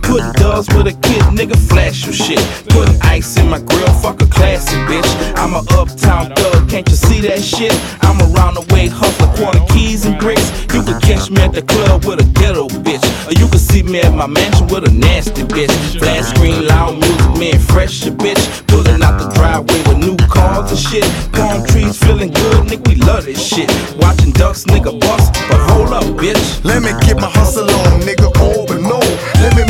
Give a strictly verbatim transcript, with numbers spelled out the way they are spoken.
Put dubs with a kid, nigga, flash your shit. Put ice in my grill, fuck a classy bitch. I'm a uptown thug, can't you see that shit? I'm around the way hustler, quarter keys and bricks. You can catch me at the club with a ghetto bitch, or you can see me at my mansion with a nasty bitch. Flat screen, loud music, man, fresh a bitch. Pulling out the driveway with new cars and shit. Palm trees feeling good, nigga, we love this shit. Watching ducks, nigga, bust, but hold up, bitch. Let me get my hustle on, nigga, old but no. Let me